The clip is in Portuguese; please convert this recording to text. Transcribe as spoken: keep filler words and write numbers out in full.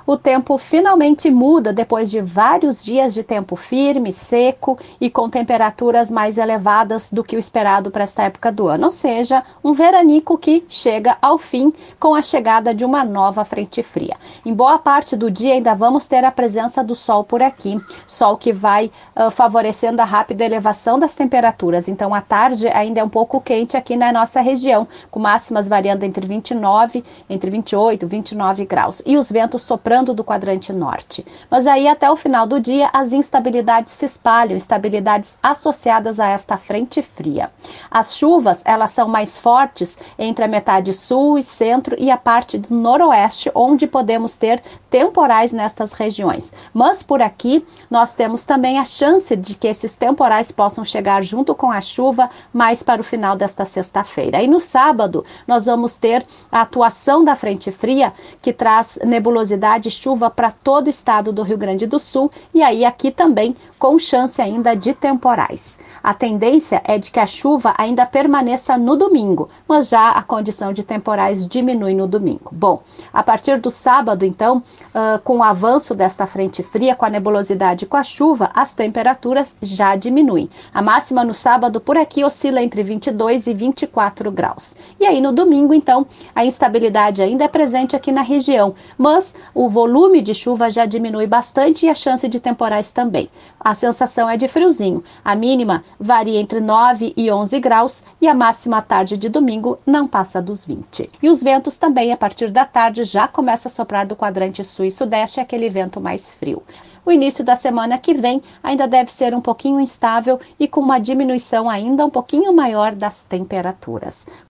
o tempo finalmente muda depois de vários dias de tempo firme, seco e com temperaturas mais elevadas do que o esperado para esta época do ano, ou seja, um veranico que chega ao fim com a chegada de uma nova frente fria. Em boa parte do dia ainda vamos ter a presença do sol por aqui, sol que vai uh, favorecendo a rápida elevação das temperaturas, então a tarde ainda é um pouco quente aqui na nossa região, com máximas variando entre vinte e nove, entre vinte e oito e vinte e nove graus, e os ventos soprando do quadrante norte. Mas aí até o final do dia as instabilidades se espalham, instabilidades associadas a esta frente fria. As chuvas, elas são mais fortes entre a metade sul e centro e a parte do noroeste, onde podemos ter temporais nestas regiões. Mas por aqui nós temos também a chance de que esses temporais possam chegar junto com a chuva mais para o final desta sexta-feira. E no sábado nós vamos ter a atuação da frente fria, que traz nebulosidade e chuva para todo o estado do Rio Grande do Sul, e aí aqui também com chance ainda de temporais. A tendência é de que a chuva ainda permaneça no domingo, mas já a condição de temporais diminui no domingo. Bom, a partir do sábado, então, uh, com o avanço desta frente fria, com a nebulosidade e com a chuva, as temperaturas já diminuem. A máxima no sábado por aqui oscila entre vinte e dois e vinte e quatro graus. E aí no domingo, então, a instabilidade ainda é presente aqui na região, mas o volume de chuva já diminui bastante e a chance de temporais também. A sensação é de friozinho. A mínima varia entre nove e onze graus e a máxima à tarde de domingo não passa dos vinte. E os ventos também, a partir da tarde, já começa a soprar do quadrante sul e sudeste, aquele vento mais frio. O início da semana que vem ainda deve ser um pouquinho instável e com uma diminuição ainda um pouquinho maior das temperaturas.